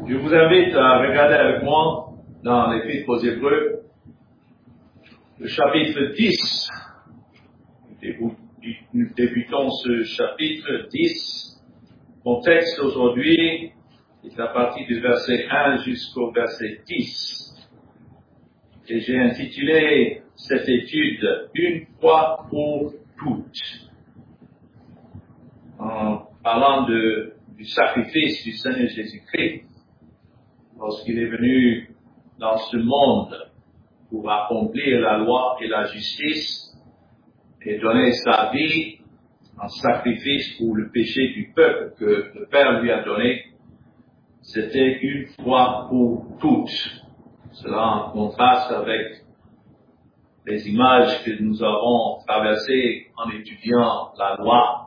Je vous invite à regarder avec moi dans l'Épître aux Hébreux, le chapitre 10. Nous débutons ce chapitre 10. Mon texte aujourd'hui est à partir du verset 1 jusqu'au verset 10. Et j'ai intitulé cette étude « Une fois pour toutes ». En parlant du sacrifice du Seigneur Jésus-Christ, lorsqu'il est venu dans ce monde pour accomplir la loi et la justice et donner sa vie en sacrifice pour le péché du peuple que le Père lui a donné, c'était une fois pour toutes. Cela en contraste avec les images que nous avons traversées en étudiant la loi,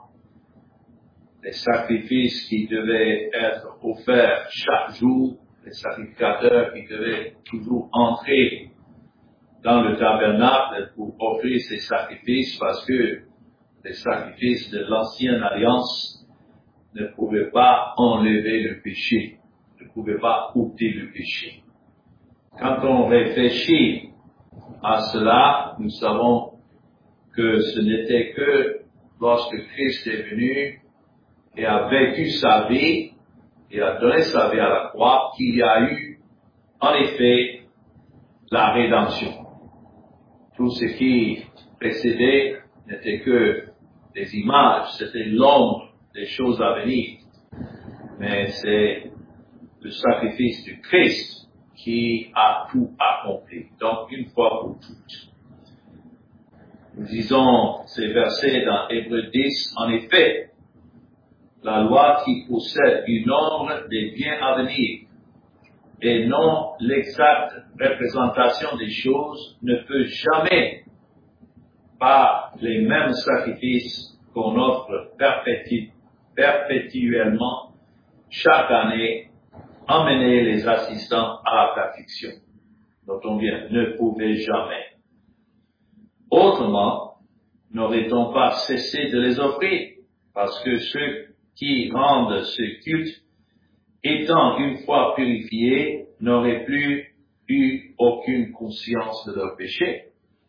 les sacrifices qui devaient être offerts chaque jour, les sacrificateurs qui devaient toujours entrer dans le tabernacle pour offrir ces sacrifices parce que les sacrifices de l'ancienne alliance ne pouvaient pas enlever le péché, ne pouvaient pas ôter le péché. Quand on réfléchit à cela, nous savons que ce n'était que lorsque Christ est venu et a vécu sa vie et a donné sa vie à la croix qu'il y a eu, en effet, la rédemption. Tout ce qui précédait n'était que des images, c'était l'ombre des choses à venir. Mais c'est le sacrifice du Christ qui a tout accompli. Donc, une fois pour toutes. Nous disons ces versets dans Hébreux 10, en effet, la loi qui possède une ombre des biens à venir et non l'exacte représentation des choses ne peut jamais, par les mêmes sacrifices qu'on offre perpétuellement chaque année, emmener les assistants à la perfection. Notons bien, ne pouvait jamais. Autrement, n'aurait-on pas cessé de les offrir, parce que ceux qui rendent ce culte, étant une fois purifiés, n'auraient plus eu aucune conscience de leurs péchés.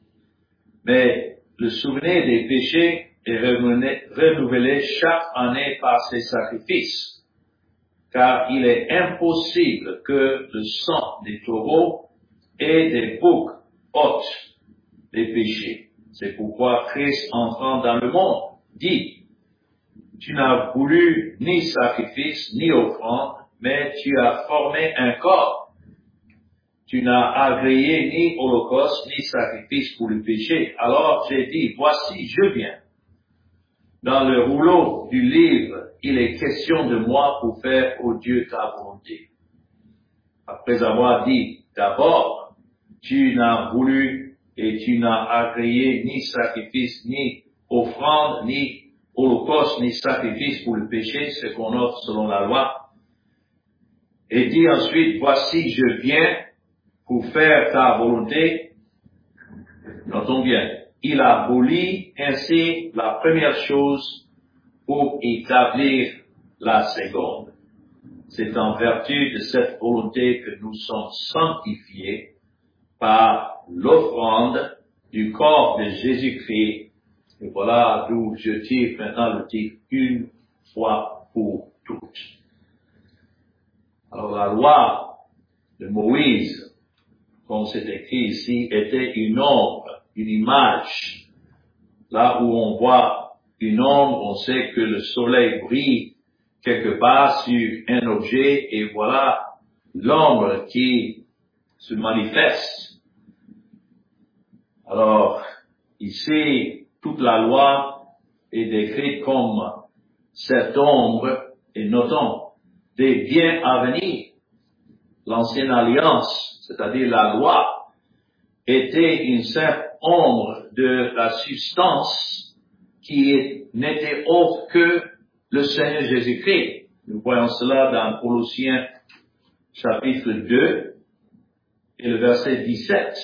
Mais le souvenir des péchés est renouvelé chaque année par ces sacrifices, car il est impossible que le sang des taureaux et des boucs ôte les péchés. C'est pourquoi Christ, entrant dans le monde, dit: tu n'as voulu ni sacrifice, ni offrande, mais tu as formé un corps. Tu n'as agréé ni holocauste, ni sacrifice pour le péché. Alors j'ai dit, voici, je viens. Dans le rouleau du livre, il est question de moi pour faire, ô Dieu, ta volonté. Après avoir dit, d'abord, tu n'as voulu et tu n'as agréé ni sacrifice, ni offrande, ni holocauste ni sacrifice pour le péché, ce qu'on offre selon la loi, et dit ensuite, voici, je viens pour faire ta volonté. Notons bien, il abolit ainsi la première chose pour établir la seconde. C'est en vertu de cette volonté que nous sommes sanctifiés par l'offrande du corps de Jésus-Christ. Et voilà d'où je tire maintenant le titre « Une fois pour toutes ». Alors la loi de Moïse, comme c'est écrit ici, était une ombre, une image. Là où on voit une ombre, on sait que le soleil brille quelque part sur un objet et voilà l'ombre qui se manifeste. Alors, ici, toute la loi est décrite comme cette ombre, et notons, des biens à venir. L'ancienne alliance, c'est-à-dire la loi, était une simple ombre de la substance qui n'était autre que le Seigneur Jésus-Christ. Nous voyons cela dans Colossiens chapitre 2 et le verset 17.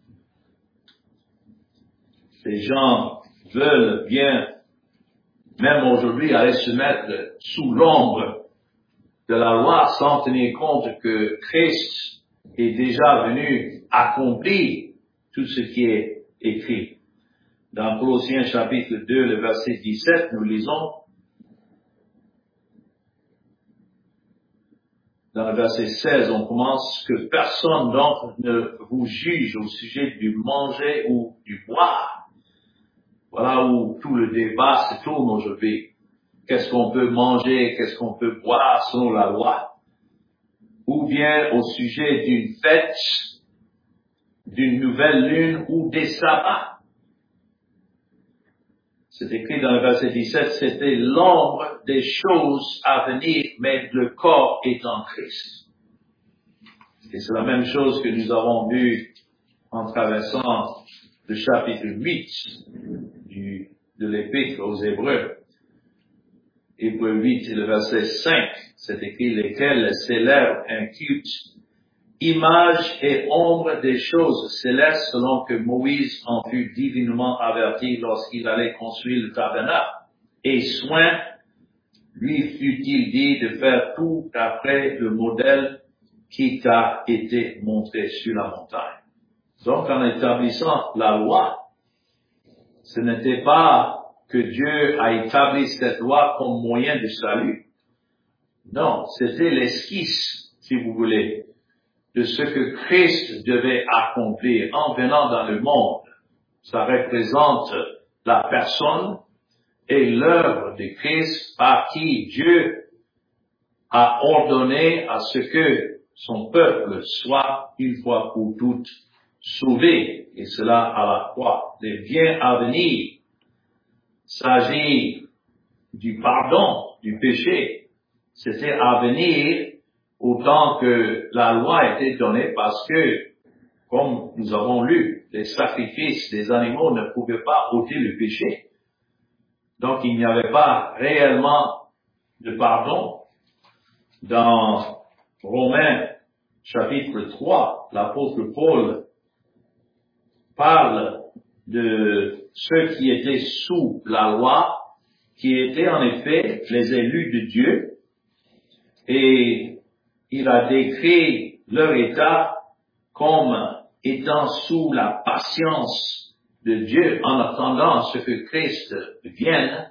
Les gens veulent bien, même aujourd'hui, aller se mettre sous l'ombre de la loi sans tenir compte que Christ est déjà venu accomplir tout ce qui est écrit. Dans Colossiens chapitre 2, le verset 17, nous lisons, dans le verset 16, on commence que personne donc ne vous juge au sujet du manger ou du boire. Voilà où tout le débat se tourne aujourd'hui. Qu'est-ce qu'on peut manger, qu'est-ce qu'on peut boire selon la loi? Ou bien au sujet d'une fête, d'une nouvelle lune ou des sabbats. C'est écrit dans le verset 17, c'était l'ombre des choses à venir, mais le corps est en Christ. Et c'est la même chose que nous avons vu en traversant le chapitre 8 de l'Épître aux Hébreux. Hébreux 8 et le verset 5, c'est écrit lesquels célèbrent un culte, image et ombre des choses célestes selon que Moïse en fut divinement averti lorsqu'il allait construire le tabernacle. Et soin lui fut-il dit de faire tout d'après le modèle qui t'a été montré sur la montagne. Donc en établissant la loi, ce n'était pas que Dieu a établi cette loi comme moyen de salut. Non, c'était l'esquisse, si vous voulez, de ce que Christ devait accomplir en venant dans le monde. Ça représente la personne et l'œuvre de Christ par qui Dieu a ordonné à ce que son peuple soit une fois pour toutes sauvé, et cela à la croix. Les biens à venir s'agit du pardon du péché. C'était à venir autant que la loi était donnée parce que, comme nous avons lu, les sacrifices des animaux ne pouvaient pas ôter le péché. Donc il n'y avait pas réellement de pardon. Dans Romains chapitre 3, l'apôtre Paul parle de ceux qui étaient sous la loi, qui étaient en effet les élus de Dieu, et il a décrit leur état comme étant sous la patience de Dieu en attendant ce que Christ vienne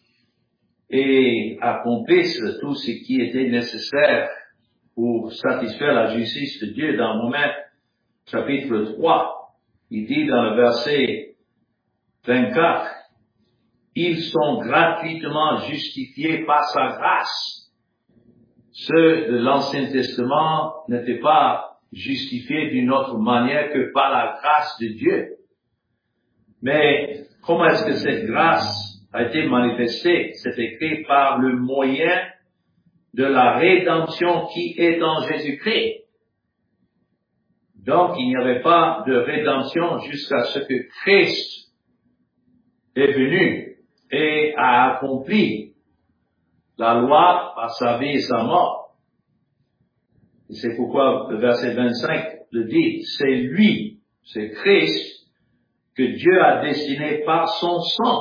et accomplisse tout ce qui était nécessaire pour satisfaire la justice de Dieu. Dans Romains chapitre 3, il dit dans le verset 24, ils sont gratuitement justifiés par sa grâce. Ceux de l'Ancien Testament n'étaient pas justifiés d'une autre manière que par la grâce de Dieu. Mais comment est-ce que cette grâce a été manifestée? C'est écrit par le moyen de la rédemption qui est en Jésus-Christ. Donc, il n'y avait pas de rédemption jusqu'à ce que Christ est venu et a accompli la loi par sa vie et sa mort. Et c'est pourquoi le verset 25 le dit, c'est lui, c'est Christ, que Dieu a destiné par son sang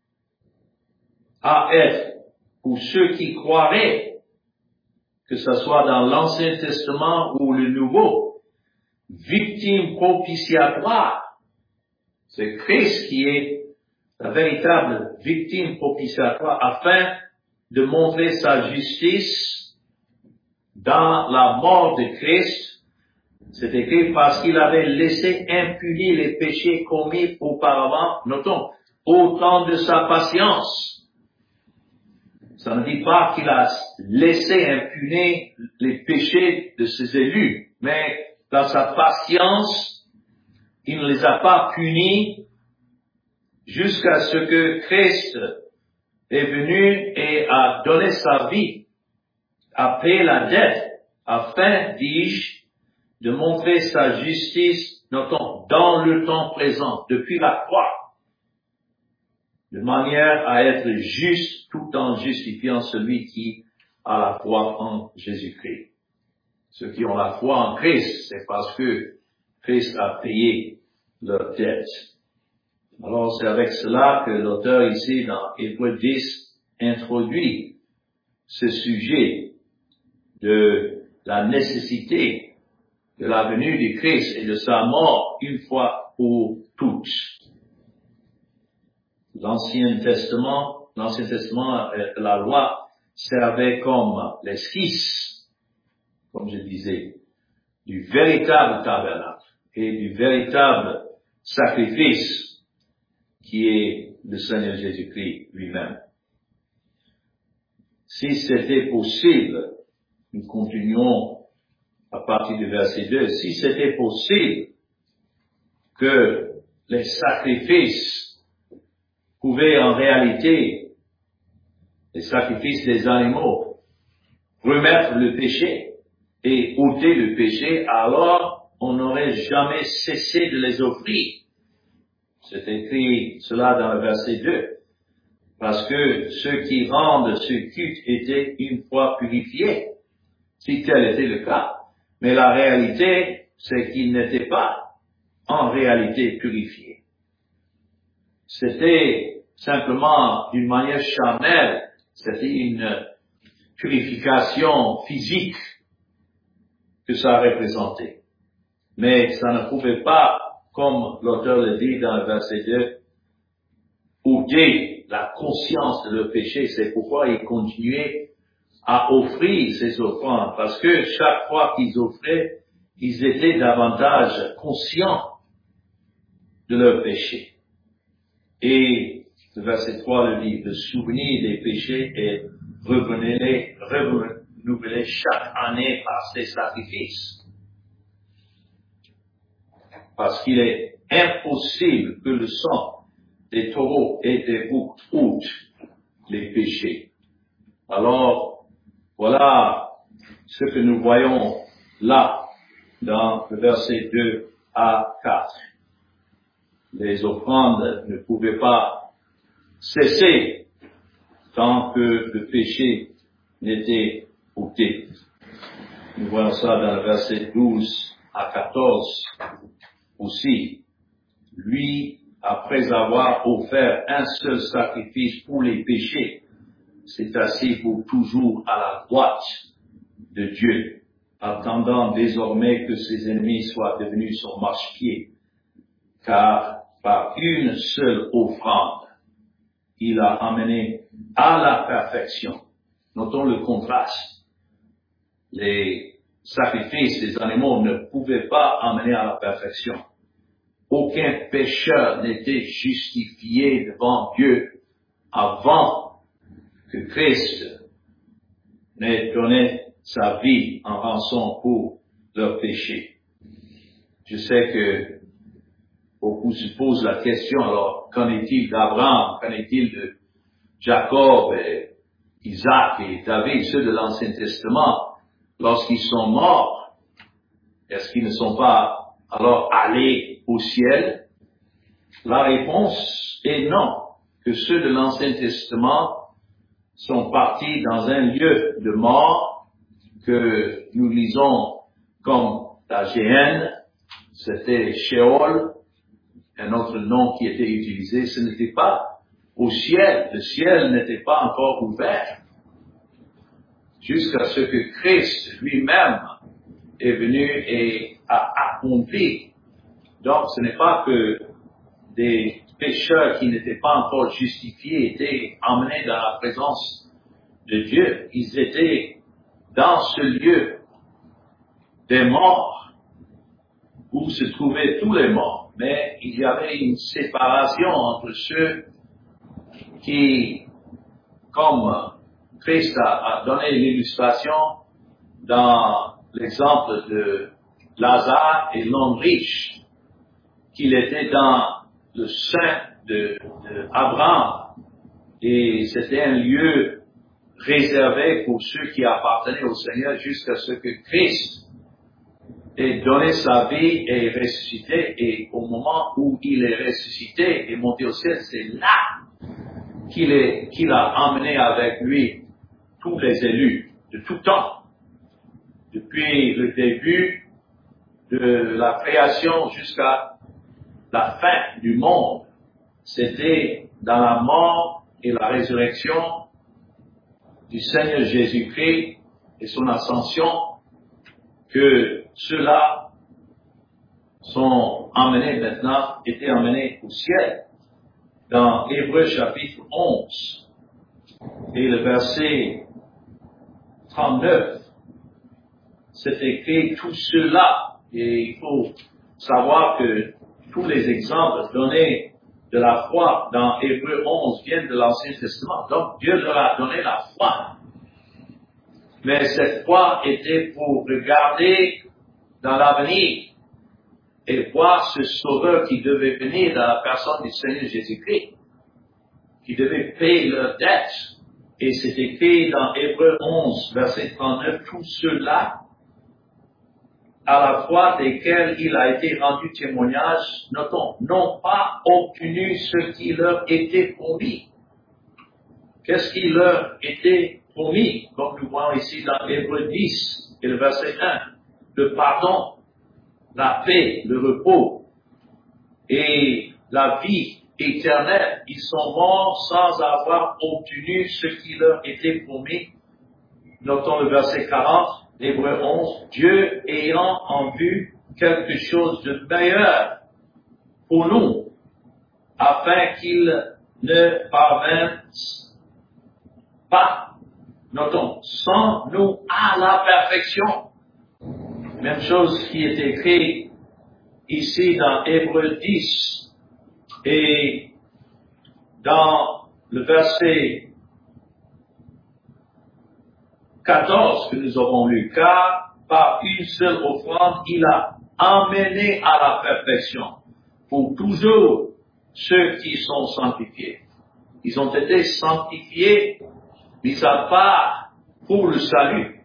à être, pour ceux qui croiraient, que ce soit dans l'Ancien Testament ou le Nouveau, victime propitiatoire. C'est Christ qui est la véritable victime propitiatoire afin de montrer sa justice dans la mort de Christ. C'est écrit parce qu'il avait laissé impunis les péchés commis auparavant, notons, au temps de sa patience. Ça ne dit pas qu'il a laissé impunis les péchés de ses élus, mais dans sa patience, il ne les a pas punis jusqu'à ce que Christ est venu et a donné sa vie, a payé la dette, afin, dis-je, de montrer sa justice, notons, dans le temps présent, depuis la croix, de manière à être juste tout en justifiant celui qui a la foi en Jésus-Christ. Ceux qui ont la foi en Christ, c'est parce que Christ a payé leur dette. Alors c'est avec cela que l'auteur ici dans Hébreux 10 introduit ce sujet de la nécessité de la venue du Christ et de sa mort une fois pour toutes. L'Ancien Testament, la loi servait comme l'esquisse, comme je disais, du véritable tabernacle et du véritable sacrifice qui est le Seigneur Jésus-Christ lui-même. Si c'était possible, nous continuons à partir du verset 2, si c'était possible que les sacrifices pouvaient en réalité, les sacrifices des animaux, remettre le péché et ôter le péché, alors on n'aurait jamais cessé de les offrir. C'est écrit cela dans le verset 2. Parce que ceux qui rendent ce culte étaient une fois purifiés, si tel était le cas. Mais la réalité, c'est qu'ils n'étaient pas en réalité purifiés. C'était simplement d'une manière charnelle, c'était une purification physique que ça représentait. Mais ça ne pouvait pas, comme l'auteur le dit dans le verset 2, ôter la conscience de leur péché. C'est pourquoi ils continuaient à offrir ces offrandes, parce que chaque fois qu'ils offraient, ils étaient davantage conscients de leur péché. Et le verset 3 le dit, de souvenir des péchés et renouveler chaque année par ces sacrifices. Parce qu'il est impossible que le sang des taureaux et des boucs ôte les péchés. Alors, voilà ce que nous voyons là, dans le verset 2 à 4. Les offrandes ne pouvaient pas cesser tant que le péché n'était ôté. Nous voyons ça dans le verset 12 à 14 aussi. Lui, après avoir offert un seul sacrifice pour les péchés, s'est assis pour toujours à la droite de Dieu, attendant désormais que ses ennemis soient devenus son marchepied, car par une seule offrande, il a amené à la perfection. Notons le contraste. Les sacrifices des animaux ne pouvaient pas amener à la perfection. Aucun pécheur n'était justifié devant Dieu avant que Christ n'ait donné sa vie en rançon pour leurs péchés. Je sais que beaucoup se posent la question, alors, qu'en est-il d'Abraham, qu'en est-il de Jacob, et Isaac et David, ceux de l'Ancien Testament, lorsqu'ils sont morts, est-ce qu'ils ne sont pas alors allés au ciel? La réponse est non, que ceux de l'Ancien Testament sont partis dans un lieu de mort que nous lisons comme la Géhenne, c'était Sheol, un autre nom qui était utilisé, ce n'était pas au ciel, le ciel n'était pas encore ouvert, jusqu'à ce que Christ lui-même est venu et a accompli. Donc ce n'est pas que des pécheurs qui n'étaient pas encore justifiés étaient emmenés dans la présence de Dieu, ils étaient dans ce lieu des morts, où se trouvaient tous les morts, mais il y avait une séparation entre ceux qui, comme Christ a donné l'illustration dans l'exemple de Lazare et l'homme riche, qu'il était dans le sein d'Abraham, et c'était un lieu réservé pour ceux qui appartenaient au Seigneur jusqu'à ce que Christ ait donné sa vie et ressuscité, et au moment où il est ressuscité et monté au ciel, c'est là qu'il a emmené avec lui tous les élus de tout temps, depuis le début de la création jusqu'à la fin du monde. C'était dans la mort et la résurrection du Seigneur Jésus-Christ et son ascension, que ceux-là sont emmenés maintenant, étaient emmenés au ciel. Dans Hébreux chapitre 11 et le verset 39, c'est écrit tout cela, et il faut savoir que tous les exemples donnés de la foi dans Hébreux 11 viennent de l'Ancien Testament. Donc Dieu leur a donné la foi. Mais cette foi était pour regarder dans l'avenir et voir ce sauveur qui devait venir dans la personne du Seigneur Jésus-Christ, qui devait payer leurs dettes. Et c'est écrit dans Hébreux 11, verset 39, tout cela à la fois desquels il a été rendu témoignage, notons, n'ont pas obtenu ce qui leur était promis. Qu'est-ce qui leur était promis? Comme nous voyons ici dans Hébreux 10 et le verset 1, le pardon, la paix, le repos et la vie éternelle. Ils sont morts sans avoir obtenu ce qui leur était promis. Notons le verset 40, Hébreux 11, Dieu ayant en vue quelque chose de meilleur pour nous, afin qu'ils ne parviennent pas, notons, sans nous à la perfection. Même chose qui est écrit ici dans Hébreux 10 et dans le verset 14 que nous avons lu, car par une seule offrande, il a emmené à la perfection pour toujours ceux qui sont sanctifiés. Ils ont été sanctifiés, mis à part pour le salut,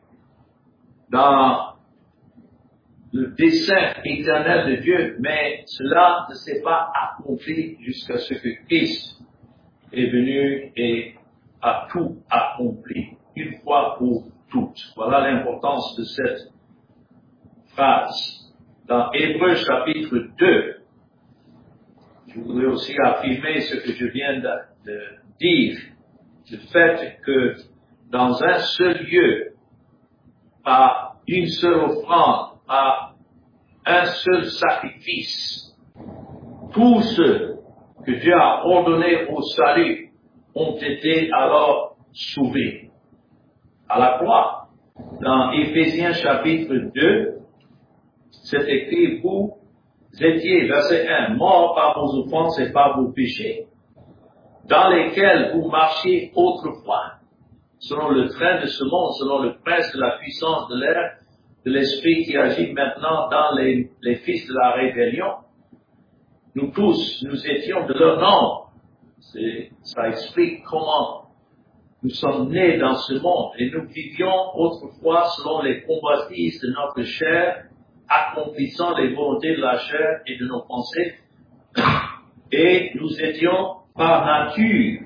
dans le dessein éternel de Dieu, mais cela ne s'est pas accompli jusqu'à ce que Christ est venu et a tout accompli, une fois pour toutes. Voilà l'importance de cette phrase. Dans Hébreux chapitre 2, je voudrais aussi affirmer ce que je viens de dire, le fait que dans un seul lieu, par une seule offrande, par un seul sacrifice, tous ceux que Dieu a ordonnés au salut ont été alors sauvés. À la croix, dans Éphésiens chapitre 2, c'est écrit, vous étiez, verset 1, morts par vos offenses et par vos péchés, dans lesquels vous marchiez autrefois, selon le train de ce monde, selon le prince de la puissance de l'air, de l'esprit qui agit maintenant dans les fils de la rébellion. Nous tous, nous étions de leur nombre. Ça explique comment nous sommes nés dans ce monde et nous vivions autrefois selon les convoitises de notre chair, accomplissant les volontés de la chair et de nos pensées. Et nous étions par nature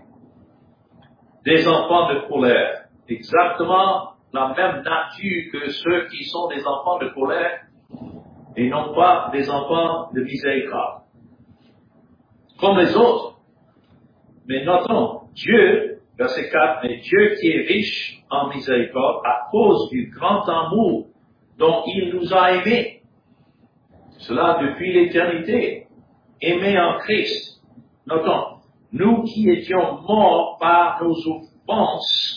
des enfants de colère. Exactement la même nature que ceux qui sont des enfants de colère et non pas des enfants de miséricorde. Comme les autres. Mais notons, Dieu, verset 4, mais Dieu qui est riche en miséricorde à cause du grand amour dont il nous a aimés. Cela depuis l'éternité. Aimés en Christ. Notons, nous qui étions morts par nos offenses,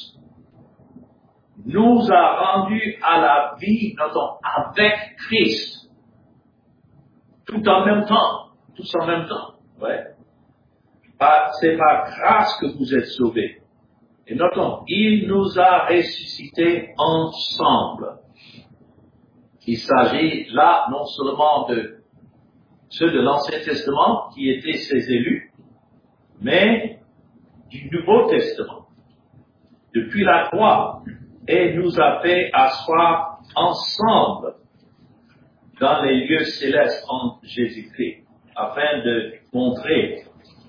nous a rendus à la vie, notons, avec Christ. Tout en même temps. Tous en même temps. Ouais. C'est par grâce que vous êtes sauvés. Et notons, il nous a ressuscités ensemble. Il s'agit là non seulement de ceux de l'Ancien Testament qui étaient ses élus, mais du Nouveau Testament. Depuis la croix, et nous a fait asseoir ensemble dans les lieux célestes en Jésus-Christ, afin de montrer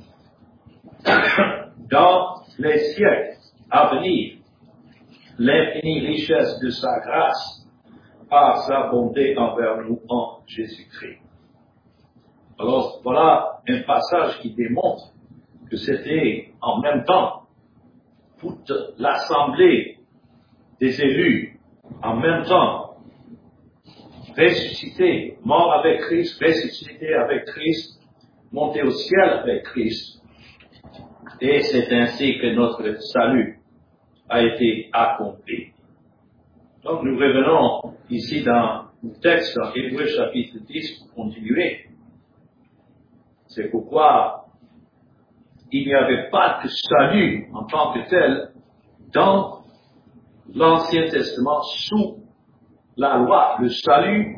dans les siècles à venir l'infinie richesse de sa grâce par sa bonté envers nous en Jésus-Christ. Alors voilà un passage qui démontre que c'était en même temps toute l'assemblée des élus en même temps, ressuscité, mort avec Christ, ressuscité avec Christ, monté au ciel avec Christ. Et c'est ainsi que notre salut a été accompli. Donc nous revenons ici dans le texte, dans Hébreux chapitre 10, pour continuer. C'est pourquoi il n'y avait pas de salut en tant que tel dans l'Ancien Testament sous la loi. Le salut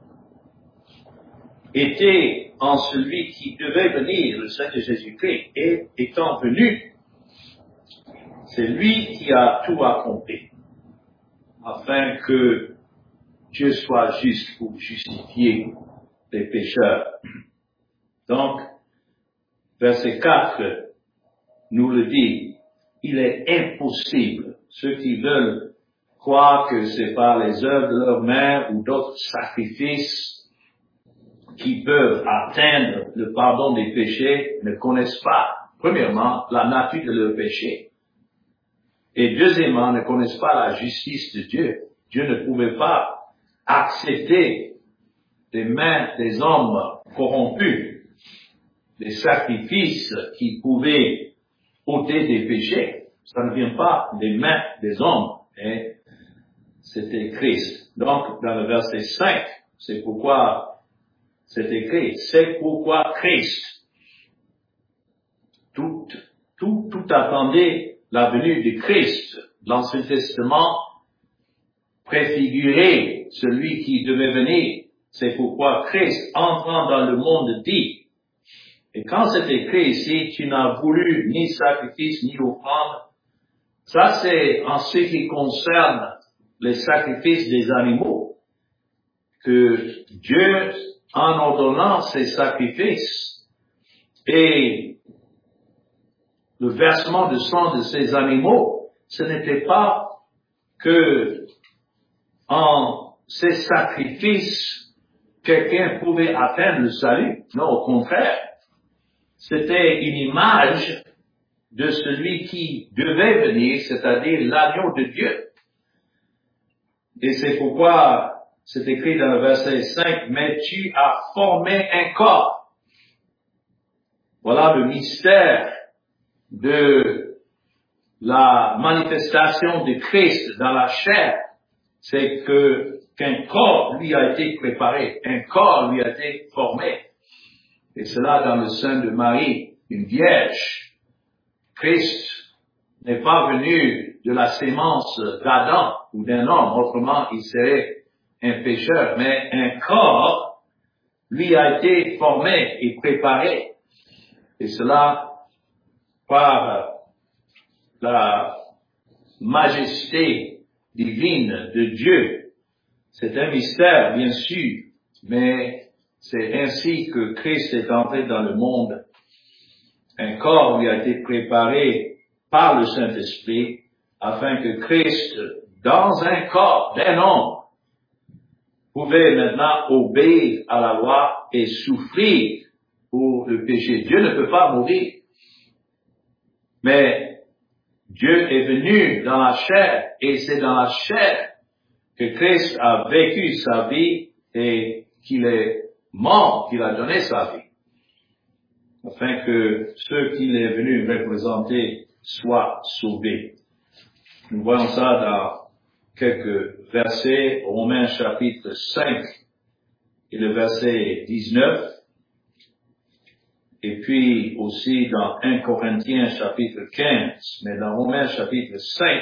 était en celui qui devait venir, le Seigneur Jésus-Christ, et étant venu, c'est lui qui a tout accompli, afin que Dieu soit juste pour justifier les pécheurs. Donc, verset 4 nous le dit, il est impossible, ceux qui veulent croire que c'est par les œuvres de leur main ou d'autres sacrifices qui peuvent atteindre le pardon des péchés, ne connaissent pas, premièrement, la nature de leur péché. Et deuxièmement, ne connaissent pas la justice de Dieu. Dieu ne pouvait pas accepter des mains des hommes corrompus, des sacrifices qui pouvaient ôter des péchés. Ça ne vient pas des mains des hommes, et c'était Christ. Donc, dans le verset 5, c'est pourquoi c'est écrit, c'est pourquoi Christ, tout attendait la venue de Christ. L'Ancien Testament préfigurait celui qui devait venir. C'est pourquoi Christ, entrant dans le monde, dit, et quand c'est écrit ici, tu n'as voulu ni sacrifice ni offrande, ça c'est en ce qui concerne les sacrifices des animaux, que Dieu, en ordonnant ces sacrifices et le versement de sang de ces animaux, ce n'était pas que en ces sacrifices, quelqu'un pouvait atteindre le salut. Non, au contraire. C'était une image de celui qui devait venir, c'est-à-dire l'agneau de Dieu. Et c'est pourquoi c'est écrit dans le verset 5, « Mais tu as formé un corps. » Voilà le mystère de la manifestation de Christ dans la chair. C'est qu'un corps lui a été préparé, un corps lui a été formé. Et cela dans le sein de Marie, une vierge. Christ n'est pas venu de la sémence d'Adam ou d'un homme, autrement il serait un pécheur, mais un corps lui a été formé et préparé. Et cela par la majesté divine de Dieu. C'est un mystère, bien sûr, mais c'est ainsi que Christ est entré dans le monde. Un corps lui a été préparé par le Saint-Esprit afin que Christ, dans un corps d'un homme, pouvait maintenant obéir à la loi et souffrir pour le péché. Dieu ne peut pas mourir. Mais Dieu est venu dans la chair et c'est dans la chair que Christ a vécu sa vie et qu'il est mort, qu'il a donné sa vie, afin que ceux qu'il est venu représenter soient sauvés. Nous voyons ça dans quelques versets, Romains chapitre 5 et le verset 19, et puis aussi dans 1 Corinthiens chapitre 15, mais dans Romains chapitre 5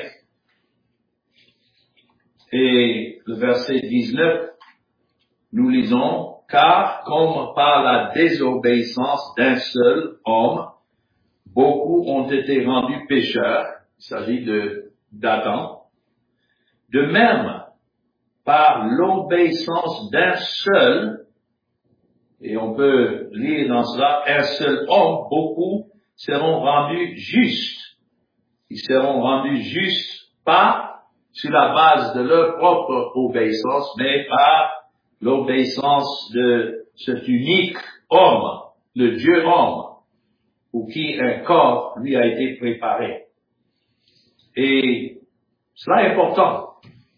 et le verset 19, nous lisons, « Car comme par la désobéissance d'un seul homme, beaucoup ont été rendus pécheurs, il s'agit d'Adam, de même, par l'obéissance d'un seul, et on peut lire dans cela, un seul homme, beaucoup seront rendus justes. Ils seront rendus justes pas sur la base de leur propre obéissance, mais par l'obéissance de cet unique homme, le Dieu homme, pour qui un corps lui a été préparé. Et cela est important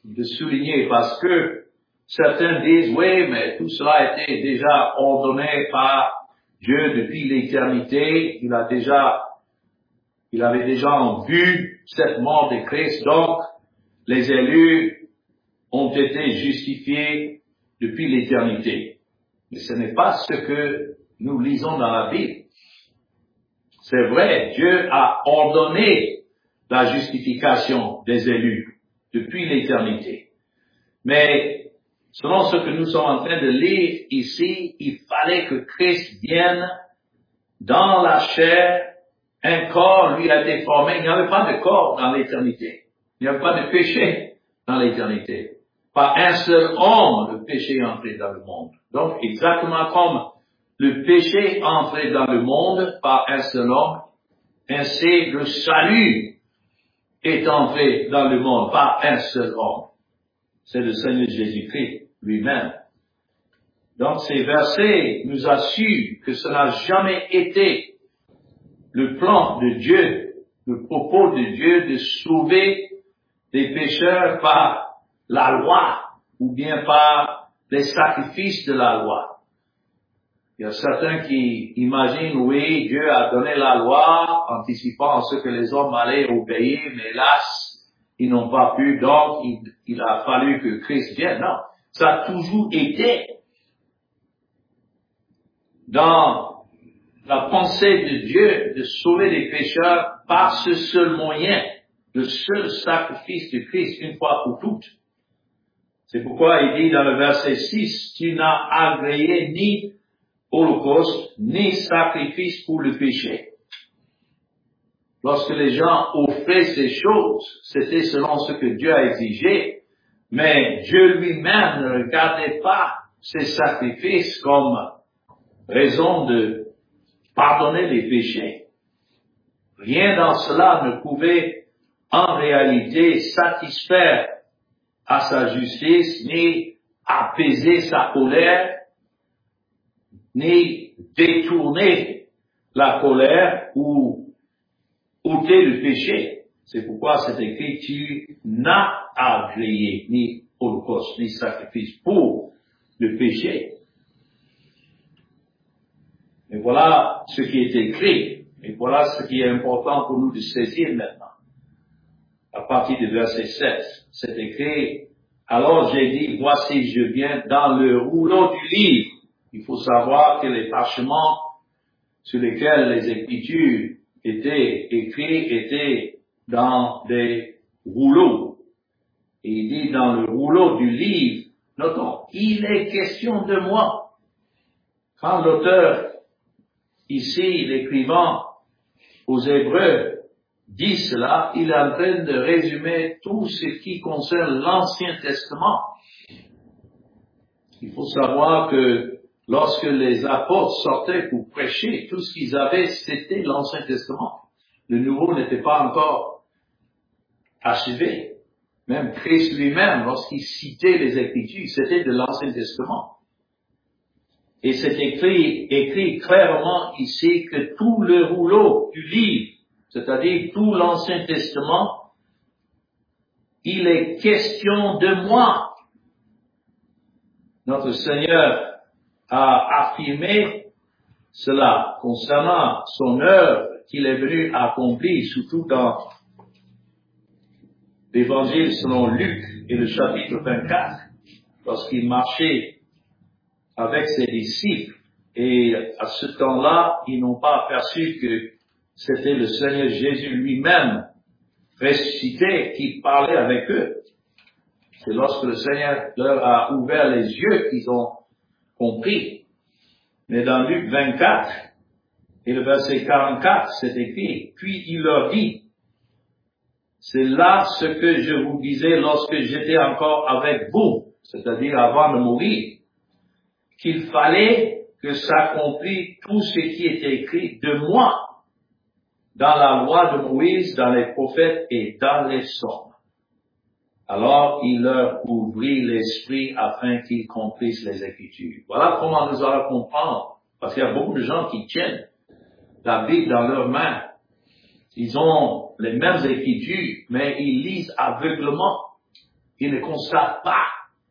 de souligner parce que certains disent, oui, mais tout cela a été déjà ordonné par Dieu depuis l'éternité. Il avait déjà vu cette mort de Christ. Donc, les élus ont été justifiés depuis l'éternité. Mais ce n'est pas ce que nous lisons dans la Bible. C'est vrai, Dieu a ordonné la justification des élus depuis l'éternité. Mais selon ce que nous sommes en train de lire ici, il fallait que Christ vienne dans la chair. Un corps lui a été formé. Il n'y avait pas de corps dans l'éternité. Il n'y avait pas de péché dans l'éternité. Par un seul homme, le péché est entré dans le monde. Donc, exactement comme le péché est entré dans le monde par un seul homme, ainsi le salut est entré dans le monde par un seul homme. C'est le Seigneur Jésus-Christ lui-même. Donc, ces versets nous assurent que ce n'a jamais été le plan de Dieu, le propos de Dieu de sauver des pécheurs par la loi ou bien par les sacrifices de la loi. Il y a certains qui imaginent, oui, Dieu a donné la loi, anticipant ce que les hommes allaient obéir, mais hélas, ils n'ont pas pu, donc il a fallu que Christ vienne. Non, ça a toujours été dans la pensée de Dieu de sauver les pécheurs par ce seul moyen, le seul sacrifice de Christ, une fois pour toutes. C'est pourquoi il dit dans le verset 6, tu n'as agréé ni holocauste, ni sacrifice pour le péché. Lorsque les gens offraient ces choses, c'était selon ce que Dieu a exigé, mais Dieu lui-même ne regardait pas ces sacrifices comme raison de pardonner les péchés. Rien dans cela ne pouvait en réalité satisfaire à sa justice, ni apaiser sa colère, ni détourner la colère ou ôter le péché. C'est pourquoi c'est écrit, tu n'as agréé ni holocauste, ni sacrifice pour le péché. Et voilà ce qui est écrit. Et voilà ce qui est important pour nous de saisir maintenant. À partir du verset 7, c'est écrit, alors j'ai dit, voici je viens dans le rouleau du livre. Il faut savoir que les parchemins sur lesquels les Écritures étaient écrites étaient dans des rouleaux. Et il dit dans le rouleau du livre, notons, il est question de moi. Quand l'auteur, ici, l'écrivain aux Hébreux, dit cela, il est en train de résumer tout ce qui concerne l'Ancien Testament. Il faut savoir que lorsque les apôtres sortaient pour prêcher, tout ce qu'ils avaient, c'était l'Ancien Testament. Le Nouveau n'était pas encore achevé. Même Christ lui-même, lorsqu'il citait les Écritures, c'était de l'Ancien Testament. Et c'est écrit clairement ici que tout le rouleau du livre, c'est-à-dire tout l'Ancien Testament, il est question de moi. Notre Seigneur a affirmé cela concernant son œuvre qu'il est venu accomplir, surtout dans l'Évangile selon Luc et le chapitre 24, lorsqu'il marchait avec ses disciples. Et à ce temps-là, ils n'ont pas aperçu que c'était le Seigneur Jésus lui-même ressuscité qui parlait avec eux. C'est lorsque le Seigneur leur a ouvert les yeux qu'ils ont compris. Mais dans Luc 24 et le verset 44, c'est écrit, puis il leur dit, c'est là ce que je vous disais lorsque j'étais encore avec vous, c'est-à-dire avant de mourir, qu'il fallait que s'accomplisse tout ce qui était écrit de moi dans la loi de Moïse, dans les prophètes et dans les psaumes. Alors il leur ouvrit l'esprit afin qu'ils comprissent les Écritures. Voilà comment nous allons comprendre, parce qu'il y a beaucoup de gens qui tiennent la Bible dans leurs mains. Ils ont les mêmes Écritures, mais ils lisent aveuglement. il ne constate pas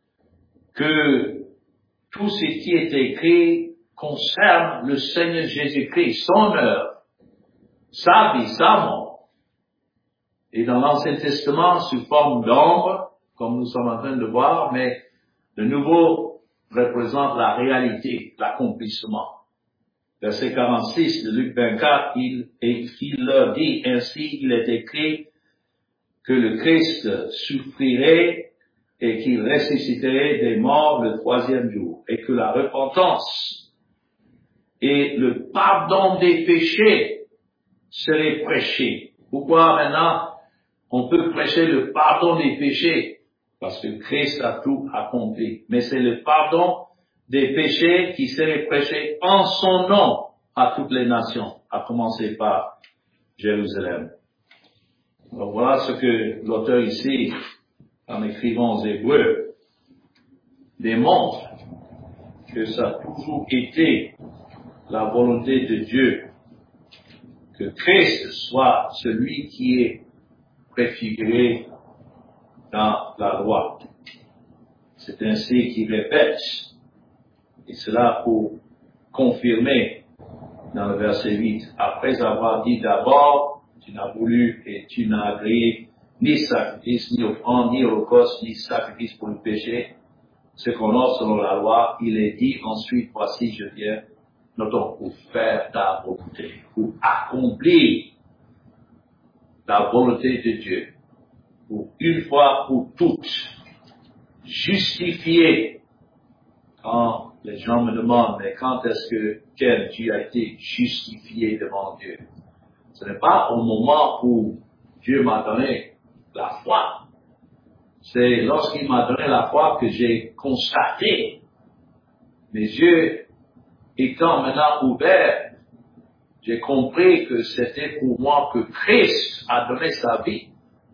que tout ce qui est écrit concerne le Seigneur Jésus-Christ, son œuvre, sa vie, sa mort. Et dans l'Ancien Testament, sous forme d'ombre, comme nous sommes en train de voir, mais le Nouveau représente la réalité, l'accomplissement. Verset 46 de Luc 24, il leur dit, ainsi il est écrit que le Christ souffrirait et qu'il ressusciterait des morts le 3e jour, et que la repentance et le pardon des péchés seraient prêchés. Pourquoi maintenant on peut prêcher le pardon des péchés? Parce que Christ a tout accompli. Mais c'est le pardon des péchés qui serait prêché en son nom à toutes les nations, à commencer par Jérusalem. Alors voilà ce que l'auteur ici, en écrivant aux Hébreux, démontre que ça a toujours été la volonté de Dieu que Christ soit celui qui est préfiguré dans la loi. C'est ainsi qu'il répète, et cela pour confirmer dans le verset 8, après avoir dit d'abord, tu n'as voulu et tu n'as agréé ni sacrifice, ni offrande, ni holocauste, ni sacrifice pour le péché, ce qu'on offre selon la loi, il est dit ensuite, voici je viens, notons, pour faire ta volonté, pour accomplir la volonté de Dieu, pour une fois pour toutes, justifier. Quand les gens me demandent, mais quand est-ce que tu as été justifié devant Dieu? Ce n'est pas au moment où Dieu m'a donné la foi. C'est lorsqu'il m'a donné la foi que j'ai constaté, mes yeux étant maintenant ouverts, j'ai compris que c'était pour moi que Christ a donné sa vie.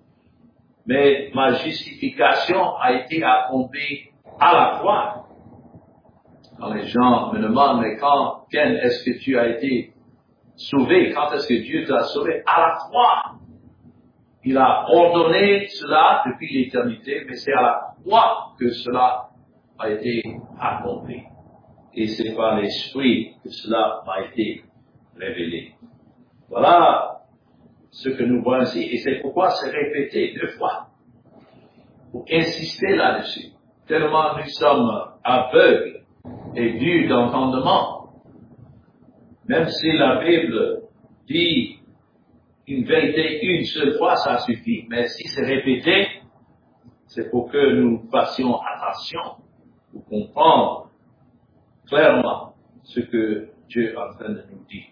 Mais ma justification a été accomplie à la croix. Quand les gens me demandent, mais quand est-ce que tu as été sauvé? Quand est-ce que Dieu t'a sauvé? À la croix. Il a ordonné cela depuis l'éternité, mais c'est à la croix que cela a été accompli. Et c'est par l'Esprit que cela m'a été révélé. Voilà ce que nous voyons ici, et c'est pourquoi c'est répété 2 fois, pour insister là-dessus. Tellement nous sommes aveugles et durs d'entendement, même si la Bible dit une vérité une seule fois, ça suffit, mais si c'est répété, c'est pour que nous fassions attention, pour comprendre clairement ce que Dieu est en train de nous dire.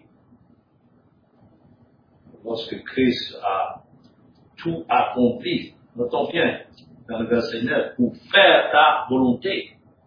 Lorsque Christ a tout accompli, notons bien dans le verset 9, pour faire ta volonté.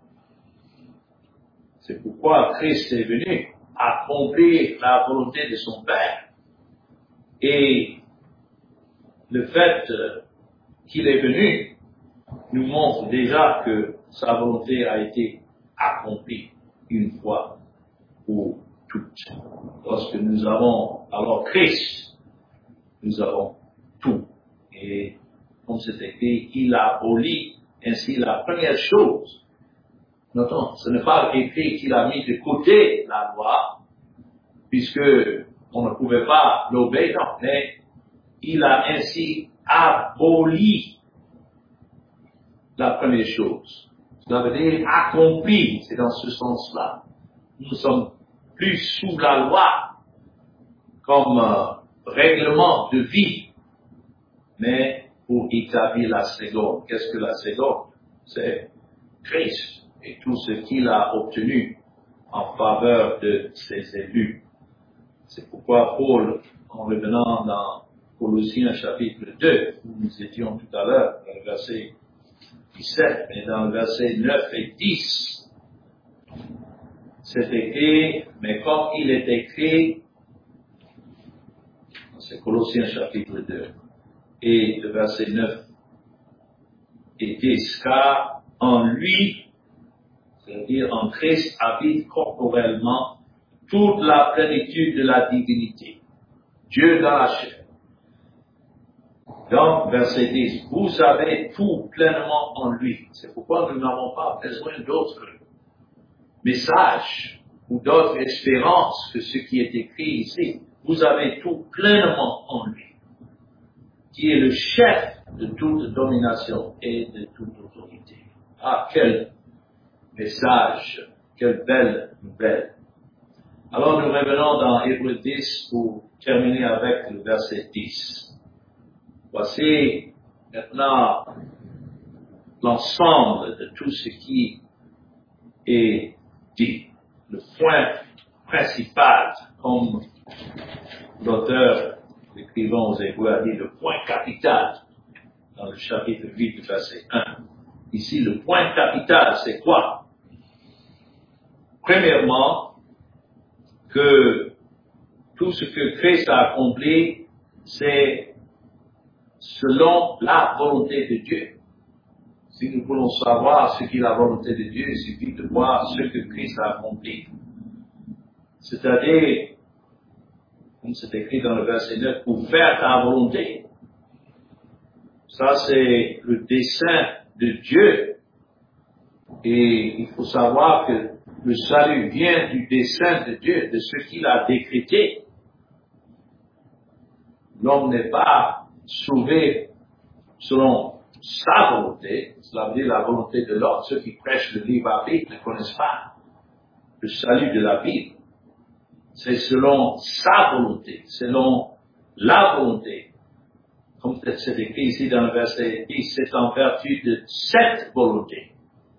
C'est pourquoi Christ est venu accomplir la volonté de son Père. Et le fait qu'il est venu nous montre déjà que sa volonté a été accomplie une fois pour toutes. Lorsque nous avons alors Christ, nous avons tout. Et comme c'est écrit, il a aboli ainsi la première chose. Notons, ce n'est pas écrit qu'il a mis de côté la loi, puisque on ne pouvait pas l'obéir, non, mais il a ainsi aboli la première chose. Cela veut dire accompli, c'est dans ce sens-là. Nous ne sommes plus sous la loi comme règlement de vie, mais pour établir la seconde. Qu'est-ce que la seconde? C'est Christ et tout ce qu'il a obtenu en faveur de ses élus. C'est pourquoi Paul, en revenant dans Colossiens chapitre 2, où nous étions tout à l'heure, dans le verset 17, mais dans le verset 9 et 10, c'est écrit, mais comme il est écrit, c'est Colossiens chapitre 2, et le verset 9 et 10, car en lui, c'est-à-dire en Christ, habite corporellement toute la plénitude de la divinité. Dieu dans la chair. Donc, verset 10, vous avez tout pleinement en lui. C'est pourquoi nous n'avons pas besoin d'autres messages ou d'autres espérances que ce qui est écrit ici. Vous avez tout pleinement en lui, qui est le chef de toute domination et de toute autorité. Ah, quel message, quelle belle nouvelle. Alors nous revenons dans Hébreux 10 pour terminer avec le verset 10. Voici maintenant l'ensemble de tout ce qui est dit. Le point principal, comme l'auteur, l'écrivain aux Hébreux a dit, le point capital dans le chapitre 8, verset 1. Ici, le point capital, c'est quoi? Premièrement, que tout ce que Christ a accompli, c'est selon la volonté de Dieu. Si nous voulons savoir ce qu'est la volonté de Dieu, il suffit de voir ce que Christ a accompli. C'est-à-dire, comme c'est écrit dans le verset 9, pour faire ta volonté. Ça, c'est le dessein de Dieu. Et il faut savoir que le salut vient du dessein de Dieu, de ce qu'il a décrété. L'homme n'est pas sauvé selon sa volonté, cela veut dire la volonté de l'homme. Ceux qui prêchent le livre à Bible ne connaissent pas le salut de la Bible. C'est selon sa volonté, selon la volonté. Comme c'est écrit ici dans le verset 10, c'est en vertu de cette volonté.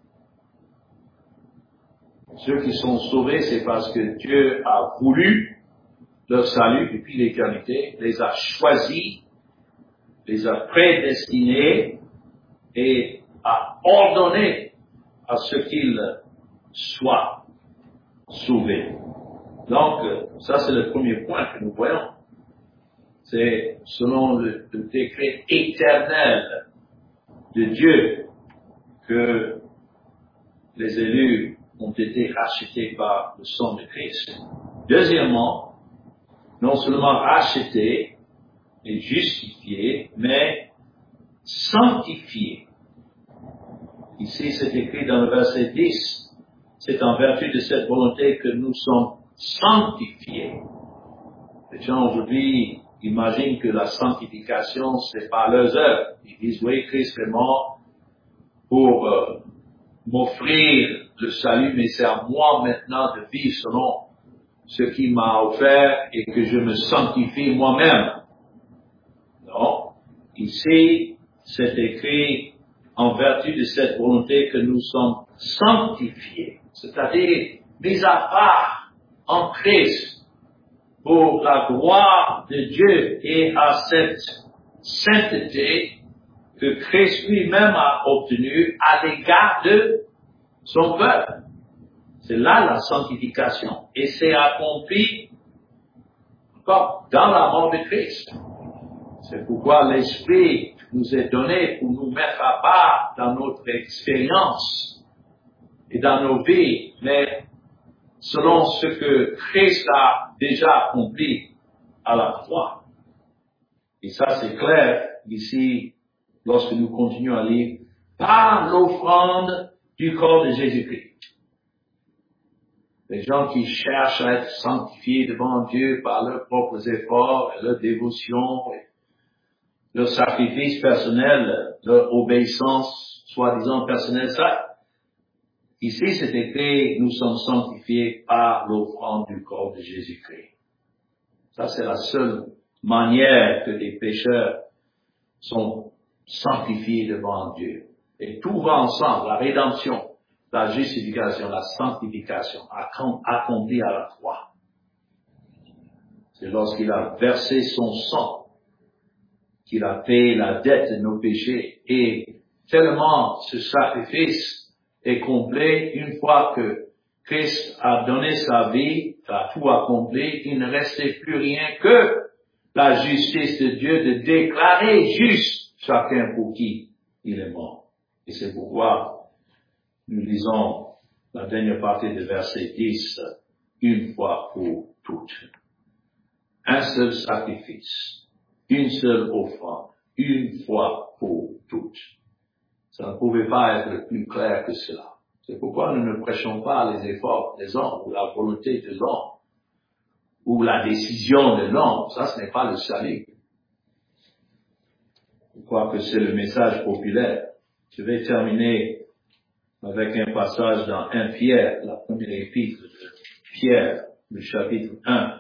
Ceux qui sont sauvés, c'est parce que Dieu a voulu leur salut depuis l'éternité, les a choisis, les a prédestinés et a ordonné à ce qu'ils soient sauvés. Donc, ça c'est le premier point que nous voyons. C'est selon le décret éternel de Dieu que les élus ont été rachetés par le sang de Christ. Deuxièmement, non seulement rachetés et justifiés, mais sanctifiés. Ici, c'est écrit dans le verset 10, c'est en vertu de cette volonté que nous sommes sanctifiés. Les gens aujourd'hui imaginent que la sanctification, c'est par leurs œuvres. Ils disent, oui, Christ est mort pour m'offrir le salut, mais c'est à moi maintenant de vivre selon ce qu'il m'a offert et que je me sanctifie moi-même. Non. Ici, c'est écrit en vertu de cette volonté que nous sommes sanctifiés, c'est-à-dire mis à part en Christ pour la gloire de Dieu et à cette sainteté que Christ lui-même a obtenue à l'égard de son peuple. C'est là la sanctification. Et c'est accompli encore dans la mort de Christ. C'est pourquoi l'Esprit nous est donné pour nous mettre à part dans notre expérience et dans nos vies, mais selon ce que Christ a déjà accompli à la croix. Et ça, c'est clair ici, lorsque nous continuons à lire, par l'offrande du corps de Jésus-Christ. Les gens qui cherchent à être sanctifiés devant Dieu par leurs propres efforts, et leur dévotion, et leur sacrifice personnel, leur obéissance, soi-disant personnelle, ça, ici c'est écrit, nous sommes sanctifiés par l'offrande du corps de Jésus-Christ. Ça, c'est la seule manière que les pécheurs sont sanctifiés devant Dieu. Et tout va ensemble, la rédemption, la justification, la sanctification, accomplie à la croix. C'est lorsqu'il a versé son sang qu'il a payé la dette de nos péchés. Et tellement ce sacrifice est complet, une fois que Christ a donné sa vie, a tout accompli, il ne restait plus rien que la justice de Dieu de déclarer juste chacun pour qui il est mort. Et c'est pourquoi nous lisons la dernière partie de verset 10, une fois pour toutes. Un seul sacrifice, une seule offrande, une fois pour toutes. Ça ne pouvait pas être plus clair que cela. C'est pourquoi nous ne prêchons pas les efforts des hommes, ou la volonté de l'homme, ou la décision de l'homme. Ça, ce n'est pas le salut. Je crois que c'est le message populaire. Je vais terminer avec un passage dans 1 Pierre, la première épître de Pierre, le chapitre 1.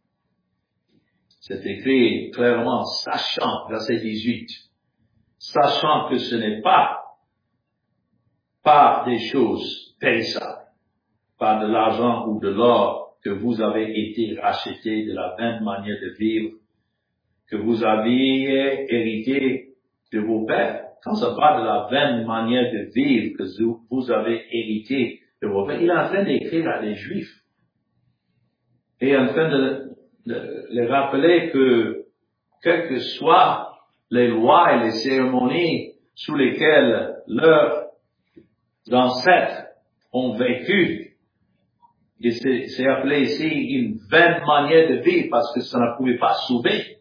C'est écrit clairement, sachant, verset 18, sachant que ce n'est pas par des choses périssables, par de l'argent ou de l'or, que vous avez été rachetés de la vaine manière de vivre que vous aviez hérité de vos pères. Quand ça parle de la vaine manière de vivre que vous avez hérité de vos pères, il est en train d'écrire à des Juifs. Et il est en train de les rappeler que, quelles que soient les lois et les cérémonies sous lesquelles leurs ancêtres ont vécu, et c'est appelé ici une vaine manière de vivre parce que ça ne pouvait pas sauver.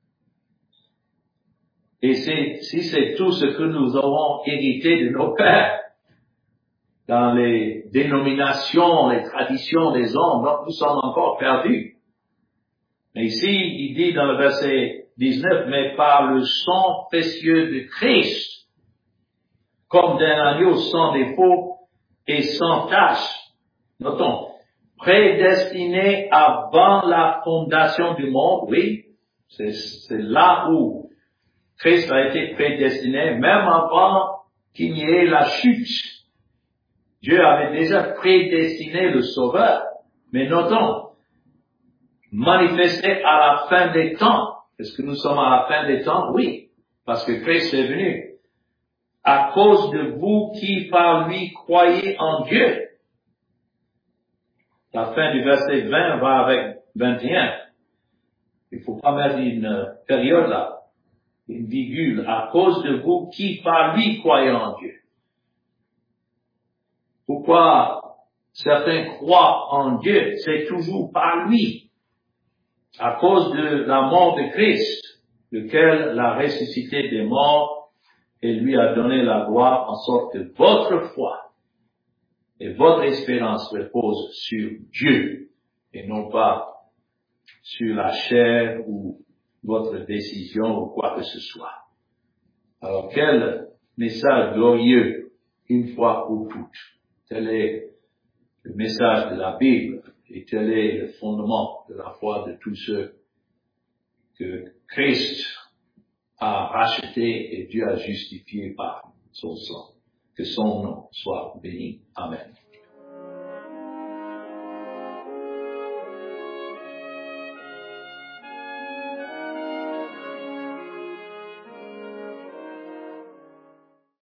Et si c'est tout ce que nous avons hérité de nos pères, dans les dénominations, les traditions des hommes, donc nous sommes encore perdus. Mais ici, il dit dans le verset 19, mais par le sang précieux de Christ, comme d'un agneau sans défaut et sans tache. Notons, prédestiné avant la fondation du monde, oui, c'est là où Christ a été prédestiné, même avant qu'il n'y ait la chute. Dieu avait déjà prédestiné le Sauveur. Mais notons, manifesté à la fin des temps. Est-ce que nous sommes à la fin des temps? Oui, parce que Christ est venu. À cause de vous qui par lui croyez en Dieu. La fin du verset 20 va avec 21. Il ne faut pas mettre une période là, une virgule. À cause de vous qui par lui croyez en Dieu. Pourquoi certains croient en Dieu? C'est toujours par lui. À cause de la mort de Christ, lequel l'a ressuscité des morts et lui a donné la gloire, en sorte que votre foi et votre espérance reposent sur Dieu et non pas sur la chair ou votre décision ou quoi que ce soit. Alors quel message glorieux une fois pour toutes. Tel est le message de la Bible et tel est le fondement de la foi de tous ceux que Christ a racheté et Dieu a justifié par son sang. Que son nom soit béni. Amen.